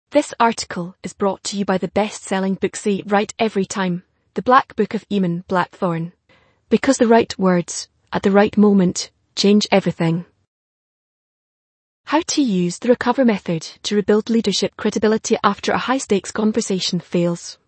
This article is brought to you by the best-selling book Say It Right Every Time, The Black Book of Eamon Blackthorne. Because the right words, at the right moment, change everything. How to use the Recover method to rebuild leadership credibility after a high-stakes conversation fails.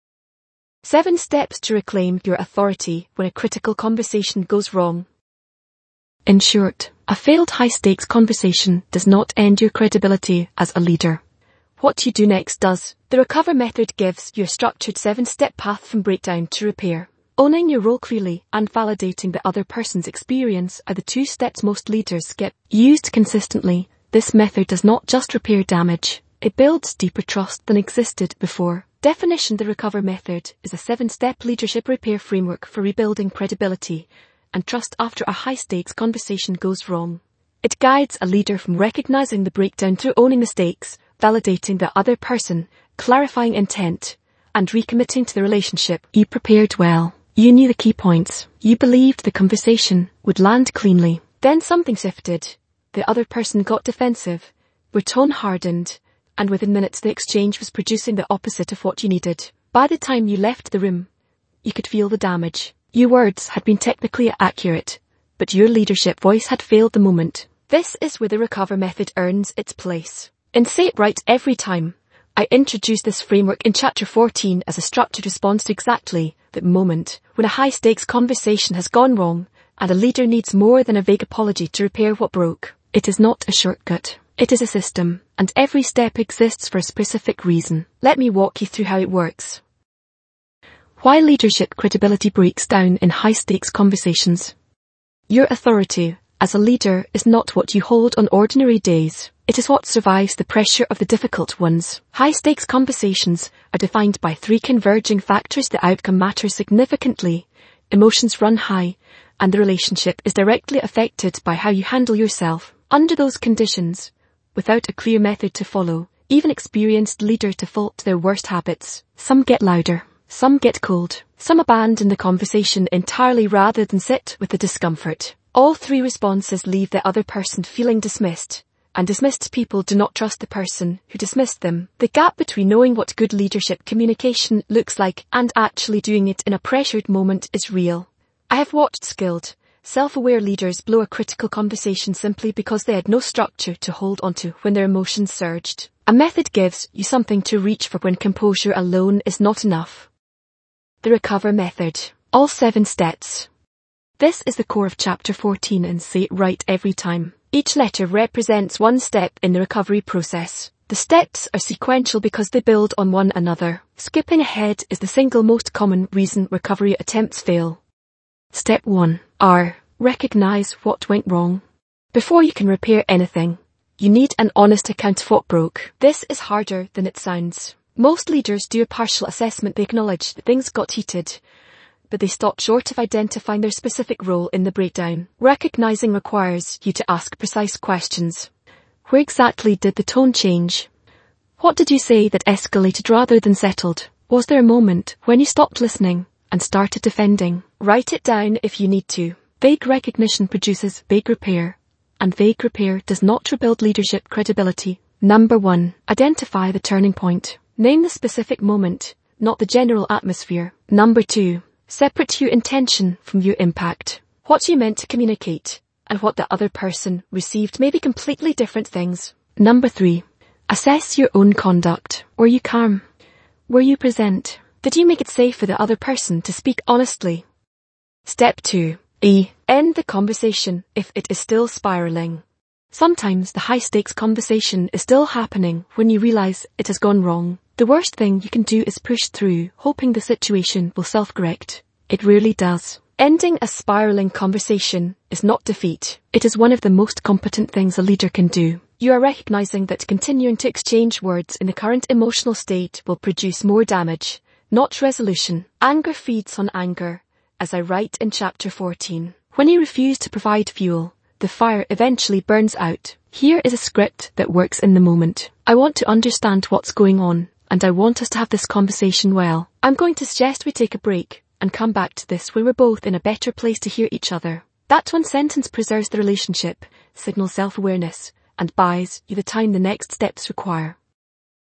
7 steps to reclaim your authority when a critical conversation goes wrong. In short, a failed high-stakes conversation does not end your credibility as a leader. What you do next does. The Recover method gives you a structured 7-step path from breakdown to repair. Owning your role clearly and validating the other person's experience are the 2 steps most leaders skip. Used consistently, this method does not just repair damage, it builds deeper trust than existed before. Definition: the Recover method is a 7-step leadership repair framework for rebuilding credibility and trust after a high-stakes conversation goes wrong. It guides a leader from recognizing the breakdown through owning the stakes, validating the other person, clarifying intent, and recommitting to the relationship. You prepared well. You knew the key points. You believed the conversation would land cleanly. Then something shifted. The other person got defensive. Your tone hardened, and within minutes the exchange was producing the opposite of what you needed. By the time you left the room, you could feel the damage. Your words had been technically accurate, but your leadership voice had failed the moment. This is where the Recover method earns its place. In Say It Right Every Time, I introduced this framework in Chapter 14 as a structured response to exactly that moment when a high-stakes conversation has gone wrong and a leader needs more than a vague apology to repair what broke. It is not a shortcut. It is a system, and every step exists for a specific reason. Let me walk you through how it works. Why leadership credibility breaks down in high-stakes conversations. Your authority as a leader is not what you hold on ordinary days. It is what survives the pressure of the difficult ones. High-stakes conversations are defined by 3 converging factors. The outcome matters significantly, emotions run high, and the relationship is directly affected by how you handle yourself. Under those conditions, without a clear method to follow, even experienced leaders default to their worst habits. Some get louder, some get cold, some abandon the conversation entirely rather than sit with the discomfort. All 3 responses leave the other person feeling dismissed. And dismissed people do not trust the person who dismissed them. The gap between knowing what good leadership communication looks like and actually doing it in a pressured moment is real. I have watched skilled, self-aware leaders blow a critical conversation simply because they had no structure to hold onto when their emotions surged. A method gives you something to reach for when composure alone is not enough. The Recover method. All 7 steps. This is the core of Chapter 14 in Say It Right Every Time. Each letter represents 1 step in the recovery process. The steps are sequential because they build on one another. Skipping ahead is the single most common reason recovery attempts fail. Step 1. Recognize what went wrong. Before you can repair anything, you need an honest account of what broke. This is harder than it sounds. Most leaders do a partial assessment. They acknowledge that things got heated, but they stop short of identifying their specific role in the breakdown. Recognizing requires you to ask precise questions. Where exactly did the tone change? What did you say that escalated rather than settled? Was there a moment when you stopped listening and started defending? Write it down if you need to. Vague recognition produces vague repair, and vague repair does not rebuild leadership credibility. Number 1. Identify the turning point. Name the specific moment, not the general atmosphere. Number 2. Separate your intention from your impact. What you meant to communicate and what the other person received may be completely different things. Number 3. Assess your own conduct. Were you calm? Were you present? Did you make it safe for the other person to speak honestly? Step 2. End the conversation if it is still spiraling. Sometimes the high-stakes conversation is still happening when you realize it has gone wrong. The worst thing you can do is push through, hoping the situation will self-correct. It rarely does. Ending a spiraling conversation is not defeat. It is one of the most competent things a leader can do. You are recognizing that continuing to exchange words in the current emotional state will produce more damage, not resolution. Anger feeds on anger, as I write in Chapter 14. When you refuse to provide fuel, the fire eventually burns out. Here is a script that works in the moment. I want to understand what's going on, and I want us to have this conversation well. I'm going to suggest we take a break and come back to this when we're both in a better place to hear each other. That one sentence preserves the relationship, signals self-awareness, and buys you the time the next steps require.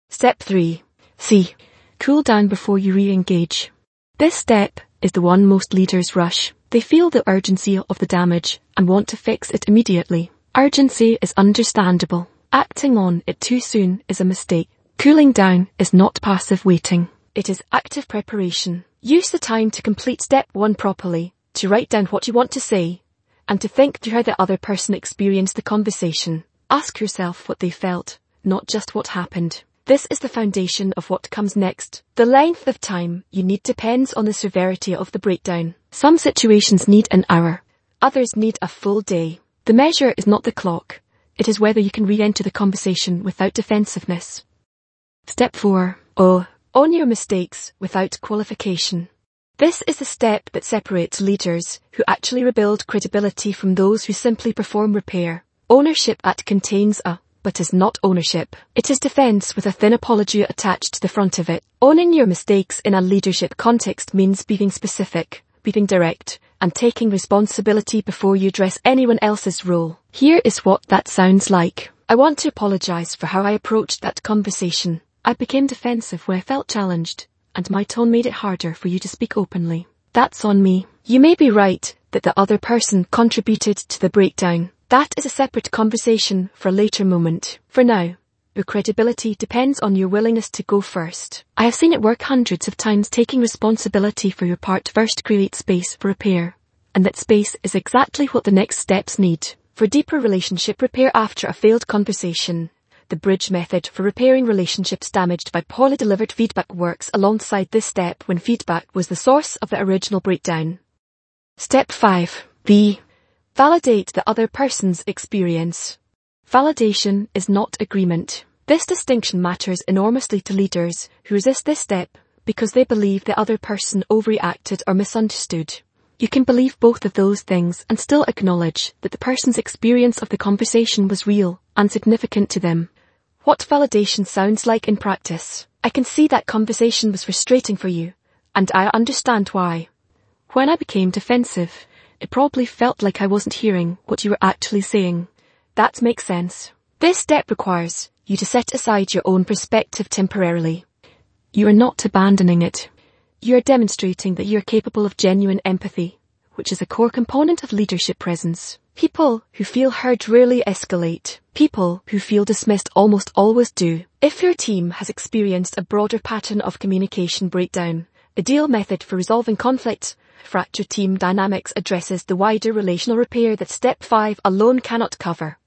Step 3. C. Cool down before you re-engage. This step is the one most leaders rush. They feel the urgency of the damage and want to fix it immediately. Urgency is understandable. Acting on it too soon is a mistake. Cooling down is not passive waiting. It is active preparation. Use the time to complete step 1 properly, to write down what you want to say, and to think through how the other person experienced the conversation. Ask yourself what they felt, not just what happened. This is the foundation of what comes next. The length of time you need depends on the severity of the breakdown. Some situations need an hour. Others need a full day. The measure is not the clock. It is whether you can re-enter the conversation without defensiveness. Step 4. Own your mistakes without qualification. This is the step that separates leaders who actually rebuild credibility from those who simply perform repair. Ownership contains a but is not ownership. It is defense with a thin apology attached to the front of it. Owning your mistakes in a leadership context means being specific, being direct, and taking responsibility before you address anyone else's role. Here is what that sounds like. I want to apologize for how I approached that conversation. I became defensive when I felt challenged, and my tone made it harder for you to speak openly. That's on me. You may be right that the other person contributed to the breakdown. That is a separate conversation for a later moment. For now, your credibility depends on your willingness to go first. I have seen it work hundreds of times. Taking responsibility for your part first creates space for repair. And that space is exactly what the next steps need. For deeper relationship repair after a failed conversation, the bridge method for repairing relationships damaged by poorly delivered feedback works alongside this step when feedback was the source of the original breakdown. Step 5. B. Validate the other person's experience. Validation is not agreement. This distinction matters enormously to leaders who resist this step because they believe the other person overreacted or misunderstood. You can believe both of those things and still acknowledge that the person's experience of the conversation was real and significant to them. What validation sounds like in practice. I can see that conversation was frustrating for you, and I understand why. When I became defensive, it probably felt like I wasn't hearing what you were actually saying. That makes sense. This step requires you to set aside your own perspective temporarily. You are not abandoning it. You are demonstrating that you are capable of genuine empathy, which is a core component of leadership presence. People who feel heard rarely escalate. People who feel dismissed almost always do. If your team has experienced a broader pattern of communication breakdown, a ideal method for resolving conflict, fractured team dynamics addresses the wider relational repair that Step 5 alone cannot cover.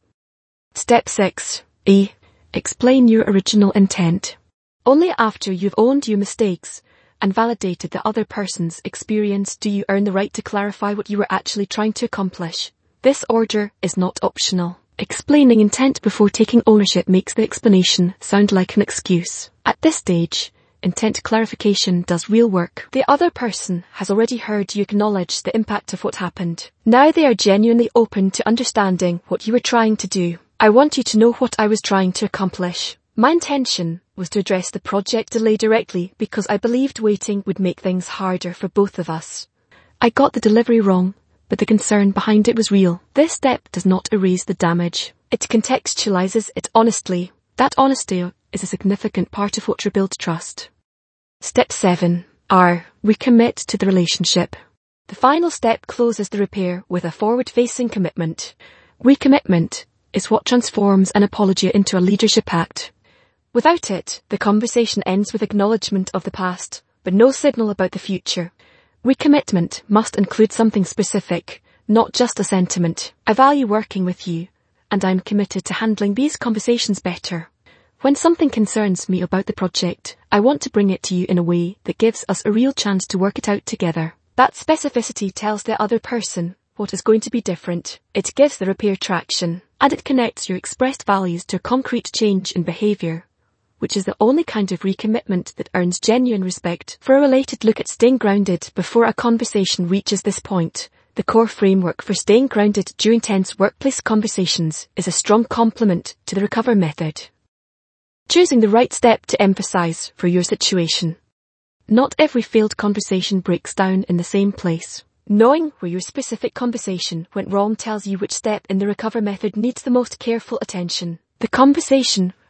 Step 6. E. Explain your original intent. Only after you've owned your mistakes and validated the other person's experience do you earn the right to clarify what you were actually trying to accomplish. This order is not optional. Explaining intent before taking ownership makes the explanation sound like an excuse. At this stage, intent clarification does real work. The other person has already heard you acknowledge the impact of what happened. Now they are genuinely open to understanding what you were trying to do. I want you to know what I was trying to accomplish. My intention was to address the project delay directly because I believed waiting would make things harder for both of us. I got the delivery wrong, but the concern behind it was real. This step does not erase the damage. It contextualizes it honestly. That honesty is a significant part of what rebuilds trust. Step 7. R. Recommit to the relationship. The final step closes the repair with a forward-facing commitment. Recommitment is what transforms an apology into a leadership act. Without it, the conversation ends with acknowledgement of the past, but no signal about the future. Recommitment must include something specific, not just a sentiment. I value working with you, and I'm committed to handling these conversations better. When something concerns me about the project, I want to bring it to you in a way that gives us a real chance to work it out together. That specificity tells the other person what is going to be different. It gives the repair traction, and it connects your expressed values to a concrete change in behaviour, which is the only kind of recommitment that earns genuine respect. For a related look at staying grounded before a conversation reaches this point, the core framework for staying grounded during tense workplace conversations is a strong complement to the recover method. Choosing the right step to emphasize for your situation. Not every failed conversation breaks down in the same place. Knowing where your specific conversation went wrong tells you which step in the recover method needs the most careful attention. The conversation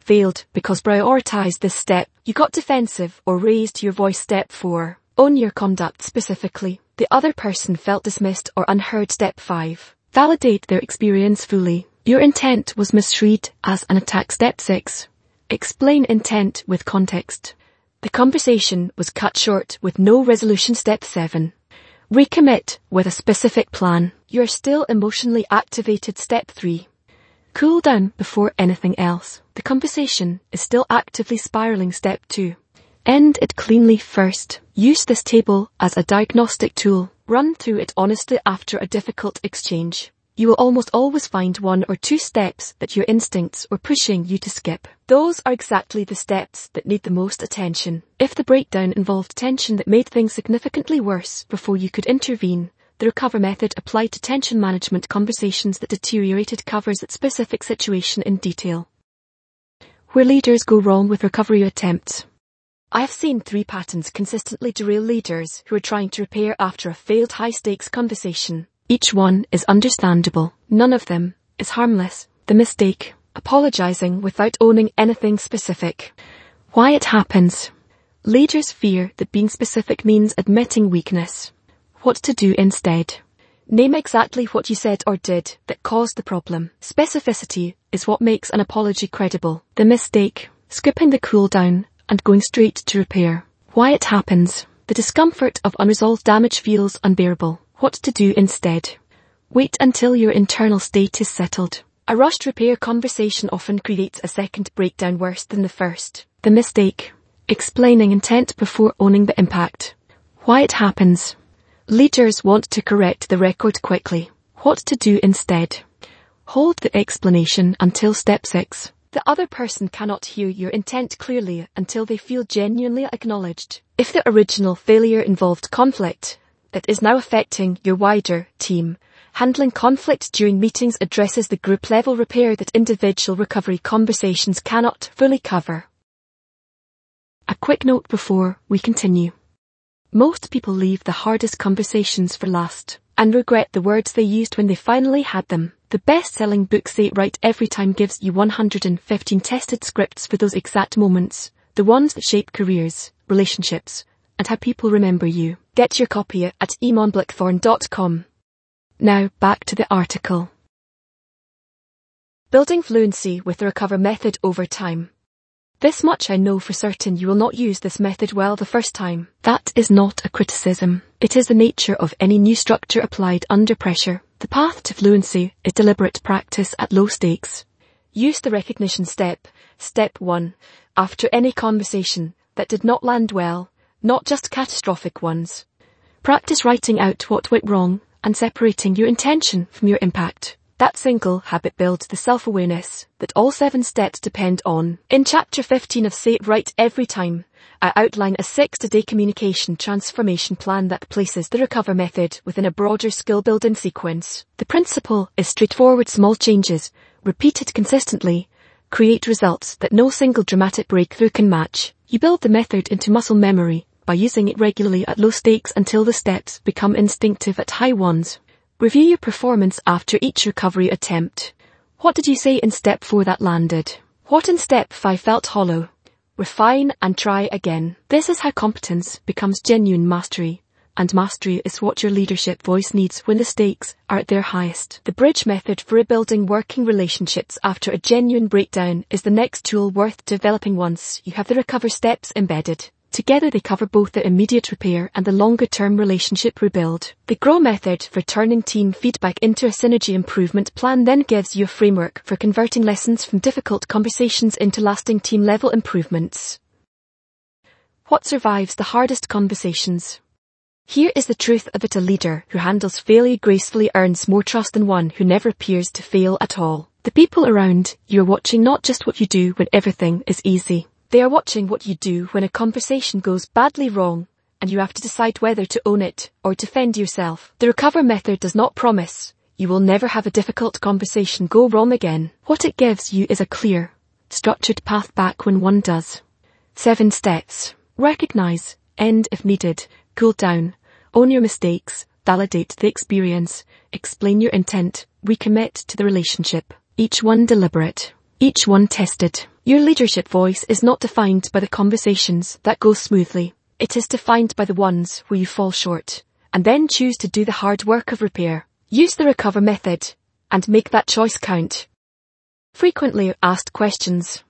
failed because prioritized this step. You got defensive or raised your voice. Step 4. Own your conduct specifically. The other person felt dismissed or unheard. Step 5. Validate their experience fully. Your intent was misread as an attack. Step 6. Explain intent with context. The conversation was cut short with no resolution. Step 7. Recommit with a specific plan. You're still emotionally activated. Step 3. Cool down before anything else. The conversation is still actively spiraling. Step 2. End it cleanly first. Use this table as a diagnostic tool. Run through it honestly after a difficult exchange. You will almost always find 1 or 2 steps that your instincts were pushing you to skip. Those are exactly the steps that need the most attention. If the breakdown involved tension that made things significantly worse before you could intervene, the recover method applied to tension management. Conversations that deteriorated covers that specific situation in detail. Where leaders go wrong with recovery attempts. I have seen 3 patterns consistently derail leaders who are trying to repair after a failed high-stakes conversation. Each one is understandable. None of them is harmless. The mistake: apologizing without owning anything specific. Why it happens. Leaders fear that being specific means admitting weakness. What to do instead. Name exactly what you said or did that caused the problem. Specificity is what makes an apology credible. The mistake: skipping the cool down and going straight to repair. Why it happens. The discomfort of unresolved damage feels unbearable. What to do instead. Wait until your internal state is settled. A rushed repair conversation often creates a second breakdown worse than the first. The mistake: explaining intent before owning the impact. Why it happens. Leaders want to correct the record quickly. What to do instead. Hold the explanation until step 6. The other person cannot hear your intent clearly until they feel genuinely acknowledged. If the original failure involved conflict that is now affecting your wider team, handling conflict during meetings addresses the group-level repair that individual recovery conversations cannot fully cover. A quick note before we continue. Most people leave the hardest conversations for last and regret the words they used when they finally had them. The best-selling book Say It Right Every Time gives you 115 tested scripts for those exact moments, the ones that shape careers, relationships, and how people remember you. Get your copy at eamonblackthorn.com. Now back to the article. Building fluency with the recover method over time. This much I know for certain: you will not use this method well the first time. That is not a criticism. It is the nature of any new structure applied under pressure. The path to fluency is deliberate practice at low stakes. Use the recognition step, step 1, after any conversation that did not land well, not just catastrophic ones. Practice writing out what went wrong and separating your intention from your impact. That single habit builds the self-awareness that all 7 steps depend on. In Chapter 15 of Say It Right Every Time, I outline a 6-day communication transformation plan that places the recover method within a broader skill-building sequence. The principle is straightforward: small changes, repeated consistently, create results that no single dramatic breakthrough can match. You build the method into muscle memory by using it regularly at low stakes until the steps become instinctive at high ones. Review your performance after each recovery attempt. What did you say in step 4 that landed? What in step 5 felt hollow? Refine and try again. This is how competence becomes genuine mastery, and mastery is what your leadership voice needs when the stakes are at their highest. The bridge method for rebuilding working relationships after a genuine breakdown is the next tool worth developing once you have the recover steps embedded. Together they cover both the immediate repair and the longer-term relationship rebuild. The GROW method for turning team feedback into a synergy improvement plan then gives you a framework for converting lessons from difficult conversations into lasting team-level improvements. What survives the hardest conversations? Here is the truth of it: a leader who handles failure gracefully earns more trust than one who never appears to fail at all. The people around you are watching not just what you do when everything is easy. They are watching what you do when a conversation goes badly wrong, and you have to decide whether to own it or defend yourself. The recover method does not promise you will never have a difficult conversation go wrong again. What it gives you is a clear, structured path back when one does. 7 steps. Recognize, end if needed, cool down, own your mistakes, validate the experience, explain your intent, recommit to the relationship. Each one deliberate. Each one tested. Your leadership voice is not defined by the conversations that go smoothly. It is defined by the ones where you fall short, and then choose to do the hard work of repair. Use the recover method, and make that choice count. Frequently asked questions.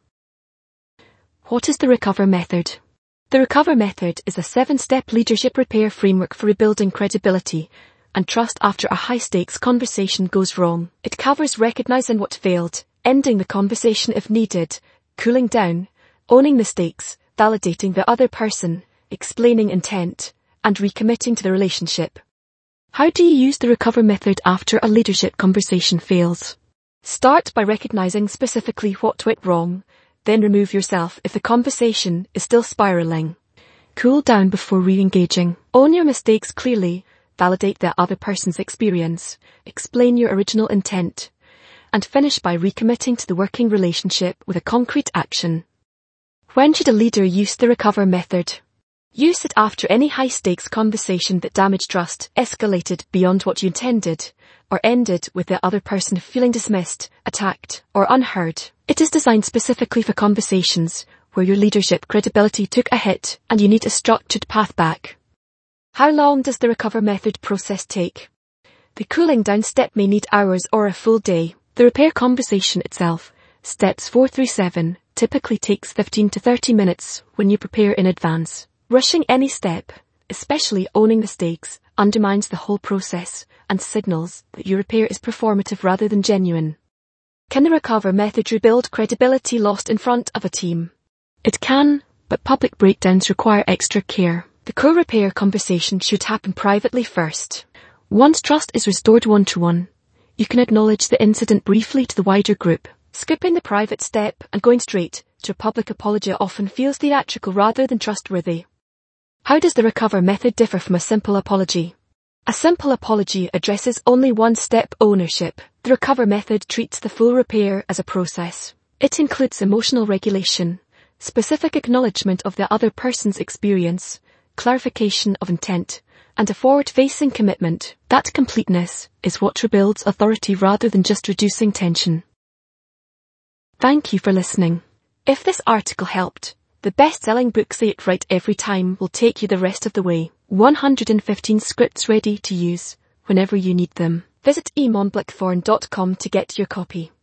What is the recover method? The recover method is a 7-step leadership repair framework for rebuilding credibility and trust after a high-stakes conversation goes wrong. It covers recognizing what failed, ending the conversation if needed, cooling down, owning mistakes, validating the other person, explaining intent, and recommitting to the relationship. How do you use the recover method after a leadership conversation fails? Start by recognizing specifically what went wrong, then remove yourself if the conversation is still spiraling. Cool down before re-engaging. Own your mistakes clearly, validate the other person's experience, explain your original intent, and finish by recommitting to the working relationship with a concrete action. When should a leader use the recover method? Use it after any high-stakes conversation that damaged trust, escalated beyond what you intended, or ended with the other person feeling dismissed, attacked, or unheard. It is designed specifically for conversations where your leadership credibility took a hit and you need a structured path back. How long does the recover method process take? The cooling down step may need hours or a full day. The repair conversation itself, steps 4 through 7, typically takes 15 to 30 minutes when you prepare in advance. Rushing any step, especially owning the stakes, undermines the whole process and signals that your repair is performative rather than genuine. Can the recover method rebuild credibility lost in front of a team? It can, but public breakdowns require extra care. The core repair conversation should happen privately first. Once trust is restored one-to-one, you can acknowledge the incident briefly to the wider group. Skipping the private step and going straight to a public apology often feels theatrical rather than trustworthy. How does the recover method differ from a simple apology? A simple apology addresses only one-step ownership. The recover method treats the full repair as a process. It includes emotional regulation, specific acknowledgement of the other person's experience, clarification of intent, and a forward-facing commitment. That completeness is what rebuilds authority rather than just reducing tension. Thank you for listening. If this article helped, the best-selling book Say It Right Every Time will take you the rest of the way. 115 scripts ready to use whenever you need them. Visit emonblackthorn.com to get your copy.